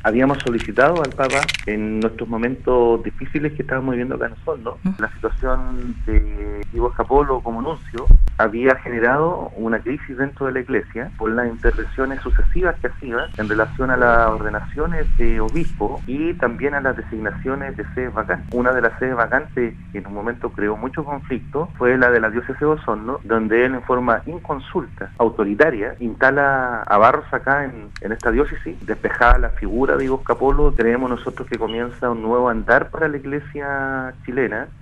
habíamos solicitado al Papa en nuestros momentos difíciles que estábamos viviendo acá en Osorno. La situación de Diego Escapolo como nuncio había generado una crisis dentro de la Iglesia por las intervenciones sucesivas que hacía en relación a las ordenaciones de obispo y también a las designaciones de sedes vacantes. Una de las sedes vacantes que en un momento creó mucho conflicto fue la de la diócesis de Osorno, donde él en forma inconsulta, autoritaria, instala a Barros acá en esta diócesis, despejada la figura de Diego Escapolo. Creemos nosotros que comienza un nuevo andar para la Iglesia chilena,